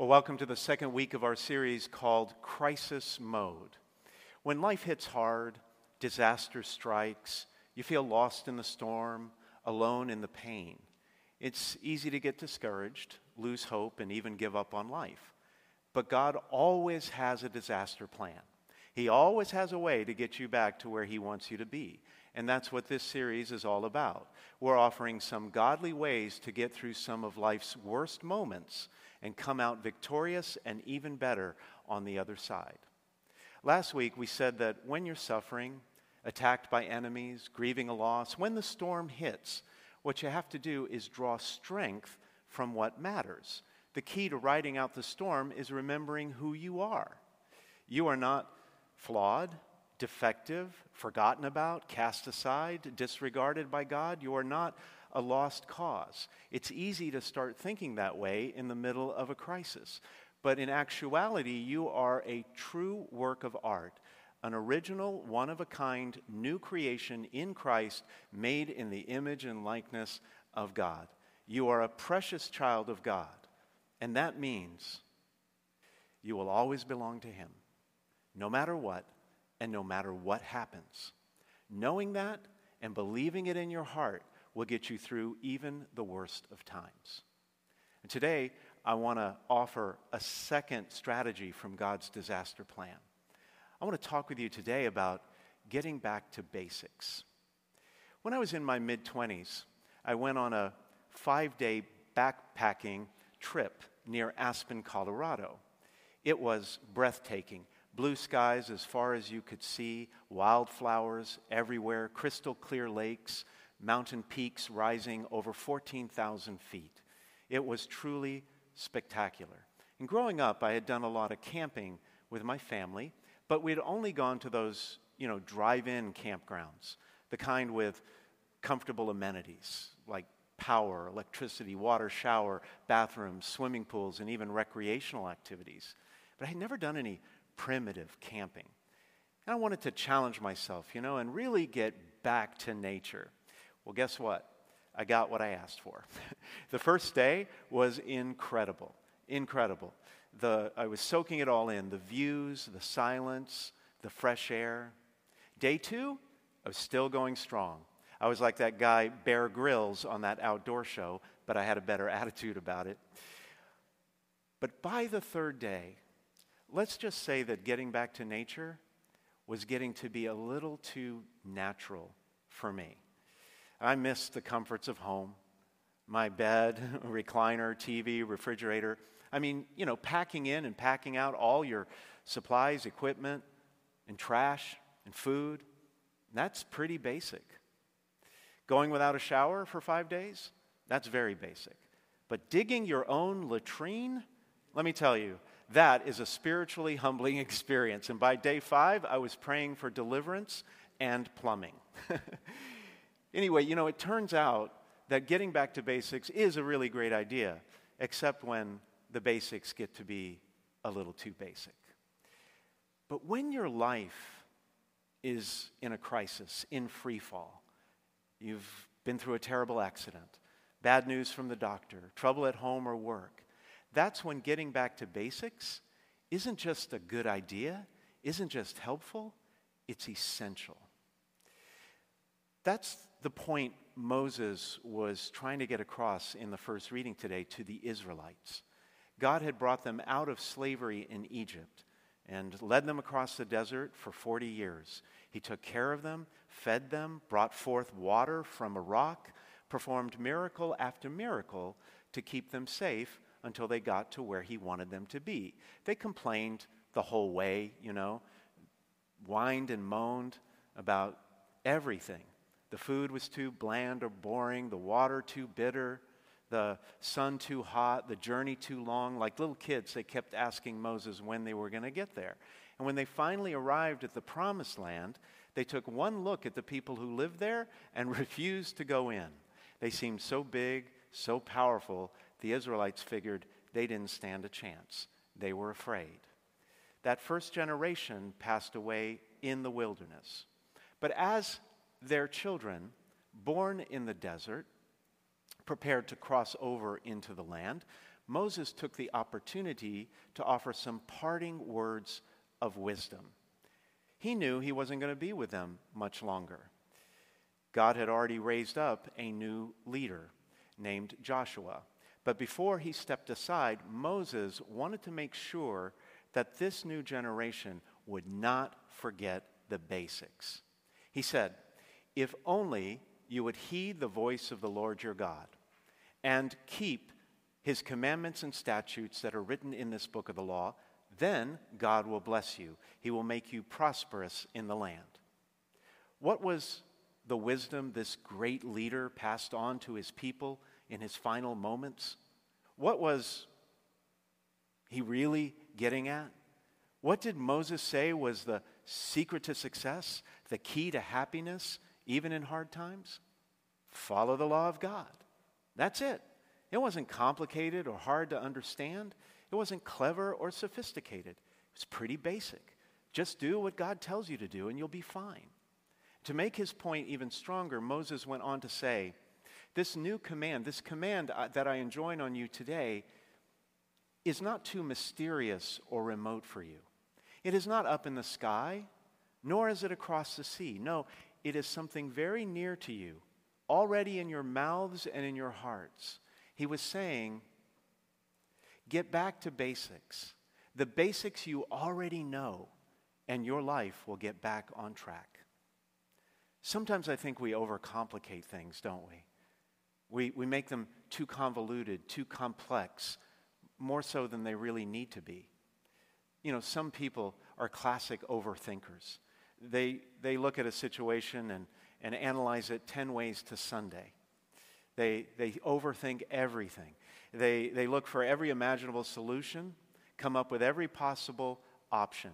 Well, welcome to the second week of our series called Crisis Mode. When life hits hard, disaster strikes, you feel lost in the storm, alone in the pain. It's easy to get discouraged, lose hope, and even give up on life. But God always has a disaster plan. He always has a way to get you back to where He wants you to be. And that's what this series is all about. We're offering some godly ways to get through some of life's worst moments and come out victorious and even better on the other side. Last week we said that when you're suffering, attacked by enemies, grieving a loss, when the storm hits, what you have to do is draw strength from what matters. The key to riding out the storm is remembering who you are. You are not flawed, defective, forgotten about, cast aside, disregarded by God. You are not a lost cause. It's easy to start thinking that way in the middle of a crisis. But in actuality, you are a true work of art, an original, one-of-a-kind, new creation in Christ, made in the image and likeness of God. You are a precious child of God, and that means you will always belong to Him, no matter what, and no matter what happens. Knowing that and believing it in your heart will get you through even the worst of times. And today, I want to offer a second strategy from God's disaster plan. I want to talk with you today about getting back to basics. When I was in my mid-20s, I went on a 5-day backpacking trip near Aspen, Colorado. It was breathtaking. Blue skies as far as you could see, wildflowers everywhere, crystal clear lakes, mountain peaks rising over 14,000 feet. It was truly spectacular. And growing up, I had done a lot of camping with my family, but we'd only gone to those, drive-in campgrounds, the kind with comfortable amenities like power, electricity, water, shower, bathrooms, swimming pools, and even recreational activities. But I had never done any primitive camping. And I wanted to challenge myself, and really get back to nature. Well, guess what? I got what I asked for. The first day was incredible. I was soaking it all in, the views, the silence, the fresh air. Day 2, I was still going strong. I was like that guy Bear Grylls on that outdoor show, but I had a better attitude about it. But by the third day, let's just say that getting back to nature was getting to be a little too natural for me. I missed the comforts of home, my bed, recliner, TV, refrigerator. Packing in and packing out all your supplies, equipment, and trash and food. That's pretty basic. Going without a shower for 5 days, that's very basic. But digging your own latrine, let me tell you, that is a spiritually humbling experience. And by day 5, I was praying for deliverance and plumbing. Anyway, it turns out that getting back to basics is a really great idea, except when the basics get to be a little too basic. But when your life is in a crisis, in free fall, you've been through a terrible accident, bad news from the doctor, trouble at home or work, that's when getting back to basics isn't just a good idea, isn't just helpful, it's essential. That's the point Moses was trying to get across in the first reading today to the Israelites. God had brought them out of slavery in Egypt and led them across the desert for 40 years. He took care of them, fed them, brought forth water from a rock, performed miracle after miracle to keep them safe until they got to where He wanted them to be. They complained the whole way, whined and moaned about everything. The food was too bland or boring, the water too bitter, the sun too hot, the journey too long. Like little kids, they kept asking Moses when they were going to get there. And when they finally arrived at the promised land, they took one look at the people who lived there and refused to go in. They seemed so big, so powerful, the Israelites figured they didn't stand a chance. They were afraid. That first generation passed away in the wilderness. But as their children, born in the desert, prepared to cross over into the land, Moses took the opportunity to offer some parting words of wisdom. He knew he wasn't going to be with them much longer. God had already raised up a new leader named Joshua. But before he stepped aside, Moses wanted to make sure that this new generation would not forget the basics. He said, "If only you would heed the voice of the Lord your God and keep his commandments and statutes that are written in this book of the law, then God will bless you. He will make you prosperous in the land." What was the wisdom this great leader passed on to his people in his final moments? What was he really getting at? What did Moses say was the secret to success, the key to happiness, even in hard times? Follow the law of God. That's it. It wasn't complicated or hard to understand. It wasn't clever or sophisticated. It was pretty basic. Just do what God tells you to do and you'll be fine. To make his point even stronger, Moses went on to say, this command that I enjoin on you today is not too mysterious or remote for you. It is not up in the sky, nor is it across the sea. No, it is something very near to you, already in your mouths and in your hearts. He was saying, get back to basics. The basics you already know, and your life will get back on track. Sometimes I think we overcomplicate things, don't we? We make them too convoluted, too complex, more so than they really need to be. You know, some people are classic overthinkers. They look at a situation and analyze it 10 ways to Sunday. They overthink everything. They look for every imaginable solution, come up with every possible option,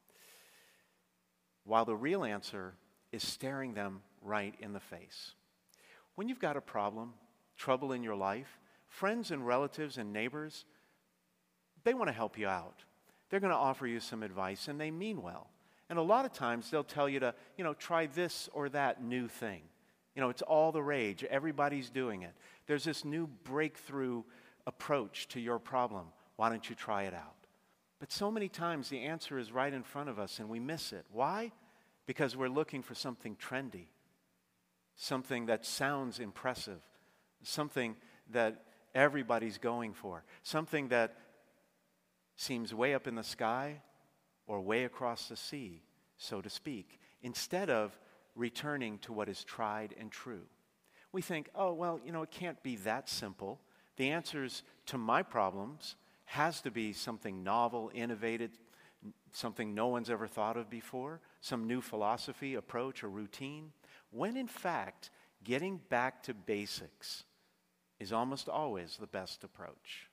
while the real answer is staring them right in the face. When you've got a problem, trouble in your life, friends and relatives and neighbors, they want to help you out. They're going to offer you some advice, and they mean well. And a lot of times they'll tell you to, try this or that new thing. It's all the rage. Everybody's doing it. There's this new breakthrough approach to your problem. Why don't you try it out? But so many times the answer is right in front of us and we miss it. Why? Because we're looking for something trendy, something that sounds impressive, something that everybody's going for, something that seems way up in the sky or way across the sea, so to speak, instead of returning to what is tried and true. We think, it can't be that simple. The answers to my problems has to be something novel, innovative, something no one's ever thought of before, some new philosophy, approach, or routine, when in fact, getting back to basics is almost always the best approach.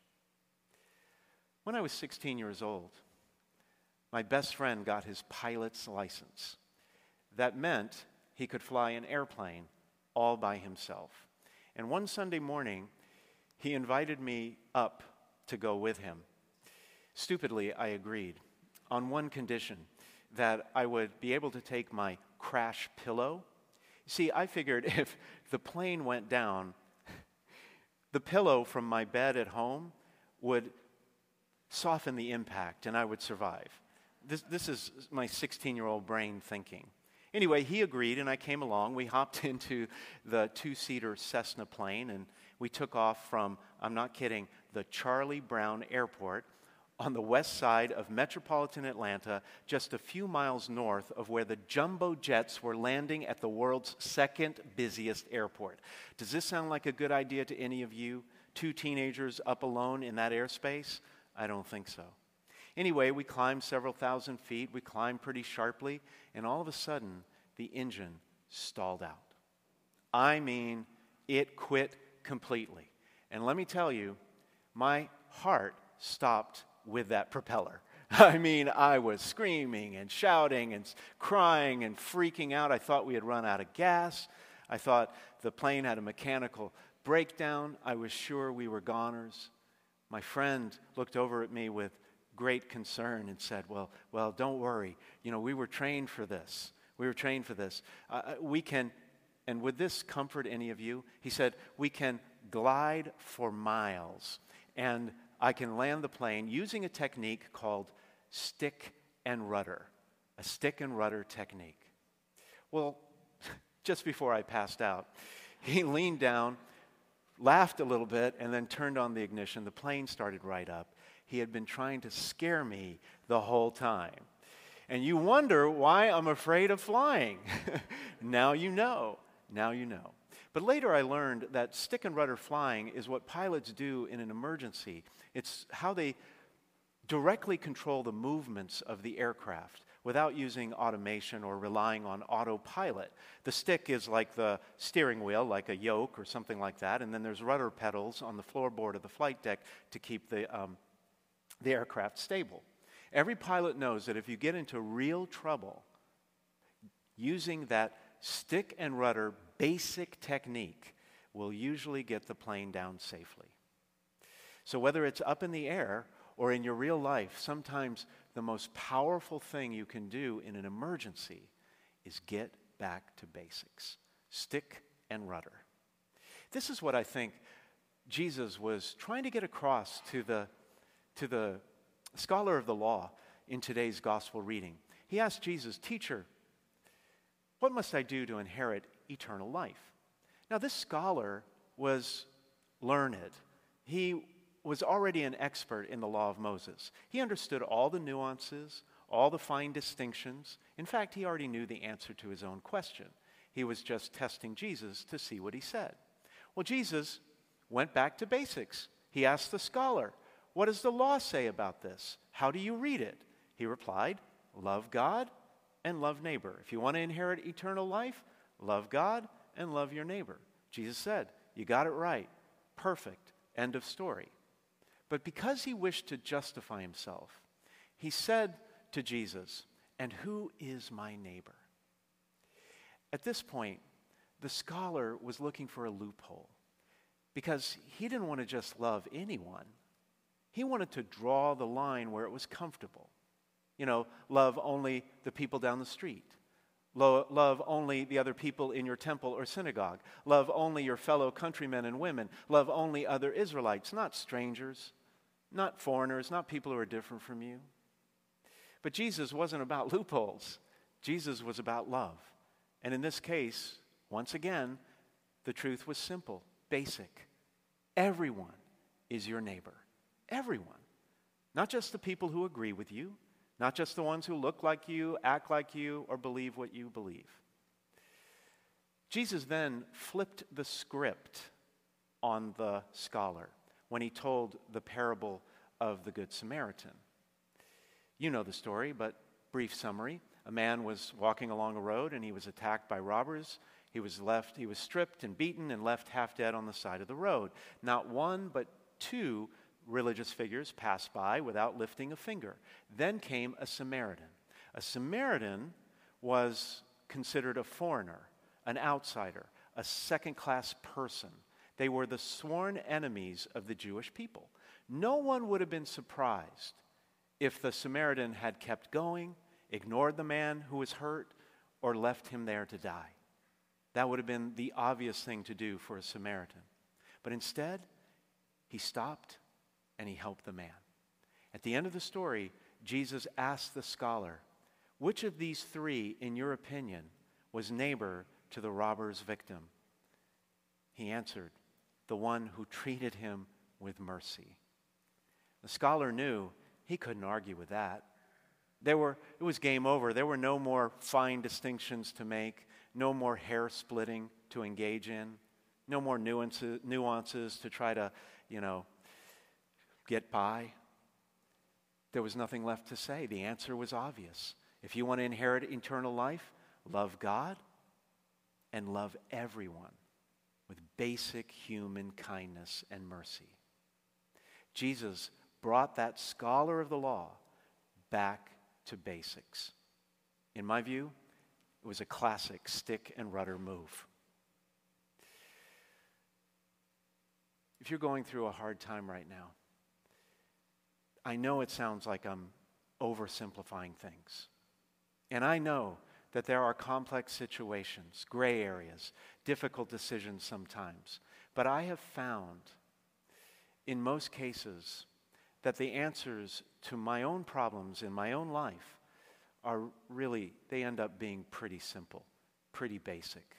When I was 16 years old, my best friend got his pilot's license. That meant he could fly an airplane all by himself. And one Sunday morning, he invited me up to go with him. Stupidly, I agreed, on one condition, that I would be able to take my crash pillow. See, I figured if the plane went down, the pillow from my bed at home would soften the impact and I would survive. This is my 16-year-old brain thinking. Anyway, he agreed and I came along. We hopped into the two-seater Cessna plane and we took off from, I'm not kidding, the Charlie Brown Airport on the west side of metropolitan Atlanta, just a few miles north of where the jumbo jets were landing at the world's second busiest airport. Does this sound like a good idea to any of you? 2 teenagers up alone in that airspace? I don't think so. Anyway, we climbed several thousand feet. We climbed pretty sharply, and all of a sudden, the engine stalled out. I mean, it quit completely. And let me tell you, my heart stopped with that propeller. I mean, I was screaming and shouting and crying and freaking out. I thought we had run out of gas. I thought the plane had a mechanical breakdown. I was sure we were goners. My friend looked over at me with great concern and said, well, don't worry. We were trained for this. We were trained for this. We can, and would this comfort any of you? He said, we can glide for miles. And I can land the plane using a technique called stick and rudder, a stick and rudder technique. Well, just before I passed out, he leaned down, laughed a little bit, and then turned on the ignition. The plane started right up. He had been trying to scare me the whole time. And you wonder why I'm afraid of flying. Now you know. Now you know. But later I learned that stick and rudder flying is what pilots do in an emergency. It's how they directly control the movements of the aircraft without using automation or relying on autopilot. The stick is like the steering wheel, like a yoke or something like that, and then there's rudder pedals on the floorboard of the flight deck to keep the aircraft stable. Every pilot knows that if you get into real trouble, using that stick and rudder basic technique will usually get the plane down safely. So whether it's up in the air or in your real life, sometimes the most powerful thing you can do in an emergency is get back to basics. Stick and rudder. This is what I think Jesus was trying to get across to the scholar of the law in today's gospel reading. He asked Jesus, "Teacher, what must I do to inherit eternal life?" Now, this scholar was learned. He was already an expert in the law of Moses. He understood all the nuances, all the fine distinctions. In fact, he already knew the answer to his own question. He was just testing Jesus to see what he said. Well, Jesus went back to basics. He asked the scholar, "What does the law say about this? How do you read it?" He replied, "Love God and love neighbor. If you want to inherit eternal life, love God and love your neighbor." Jesus said, "You got it right. Perfect. End of story." But because he wished to justify himself, he said to Jesus, "And who is my neighbor?" At this point, the scholar was looking for a loophole because he didn't want to just love anyone. He wanted to draw the line where it was comfortable. You know, love only the people down the street. Love only the other people in your temple or synagogue. Love only your fellow countrymen and women. Love only other Israelites, not strangers, not foreigners, not people who are different from you. But Jesus wasn't about loopholes. Jesus was about love. And in this case, once again, the truth was simple, basic. Everyone is your neighbor. Everyone. Not just the people who agree with you, not just the ones who look like you, act like you, or believe what you believe. Jesus then flipped the script on the scholar when he told the parable of the Good Samaritan. You know the story, but brief summary. A man was walking along a road and he was attacked by robbers. He was stripped and beaten and left half dead on the side of the road. Not one, but two religious figures passed by without lifting a finger. Then came a Samaritan. A Samaritan was considered a foreigner, an outsider, a second-class person. They were the sworn enemies of the Jewish people. No one would have been surprised if the Samaritan had kept going, ignored the man who was hurt, or left him there to die. That would have been the obvious thing to do for a Samaritan. But instead, he stopped and he helped the man. At the end of the story, Jesus asked the scholar, "Which of these three, in your opinion, was neighbor to the robber's victim?" He answered, "The one who treated him with mercy." The scholar knew he couldn't argue with that. It was game over. There were no more fine distinctions to make, no more hair splitting to engage in, no more nuances to try to, get by. There was nothing left to say. The answer was obvious. If you want to inherit eternal life, love God and love everyone with basic human kindness and mercy. Jesus brought that scholar of the law back to basics. In my view, it was a classic stick and rudder move. If you're going through a hard time right now, I know it sounds like I'm oversimplifying things. And I know that there are complex situations, gray areas, difficult decisions sometimes. But I have found, in most cases, that the answers to my own problems in my own life are really, they end up being pretty simple, pretty basic.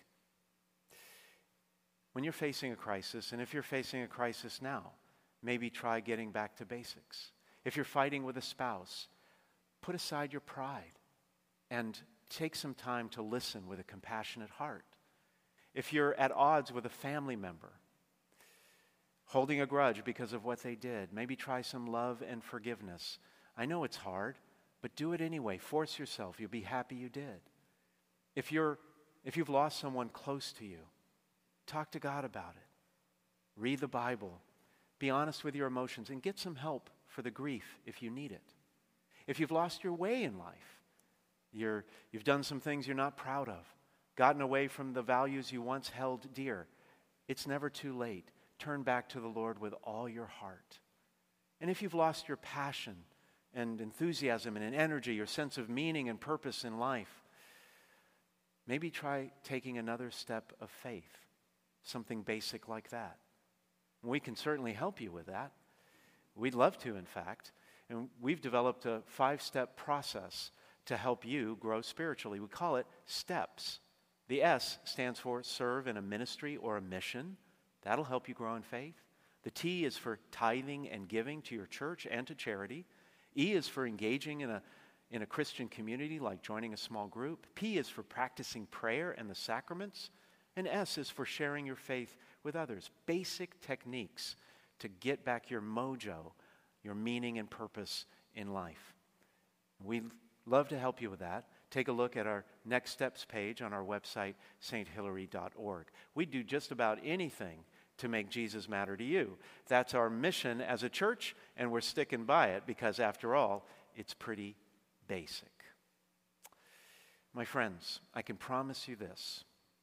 When you're facing a crisis, and if you're facing a crisis now, maybe try getting back to basics. If you're fighting with a spouse, put aside your pride and take some time to listen with a compassionate heart. If you're at odds with a family member, holding a grudge because of what they did, maybe try some love and forgiveness. I know it's hard, but do it anyway. Force yourself. You'll be happy you did. If you've lost someone close to you, talk to God about it. Read the Bible. Be honest with your emotions and get some help for the grief if you need it. If you've lost your way in life, you've done some things you're not proud of, gotten away from the values you once held dear, it's never too late. Turn back to the Lord with all your heart. And if you've lost your passion and enthusiasm and energy, your sense of meaning and purpose in life, maybe try taking another step of faith, something basic like that. We can certainly help you with that. We'd love to, in fact. And we've developed a 5-step process to help you grow spiritually. We call it STEPS. The S stands for serve in a ministry or a mission. That'll help you grow in faith. The T is for tithing and giving to your church and to charity. E is for engaging in a Christian community, like joining a small group. P is for practicing prayer and the sacraments. And S is for sharing your faith with others. Basic techniques to get back your mojo, your meaning and purpose in life. We'd love to help you with that. Take a look at our Next Steps page on our website, sthilary.org. We do just about anything to make Jesus matter to you. That's our mission as a church, and we're sticking by it because, after all, it's pretty basic. My friends, I can promise you this.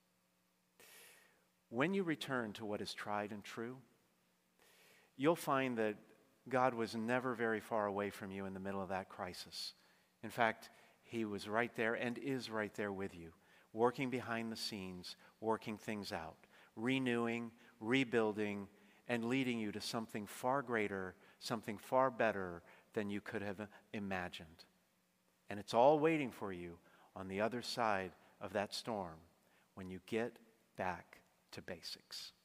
When you return to what is tried and true, you'll find that God was never very far away from you in the middle of that crisis. In fact, He was right there and is right there with you, working behind the scenes, working things out, renewing, rebuilding, and leading you to something far greater, something far better than you could have imagined. And it's all waiting for you on the other side of that storm when you get back to basics.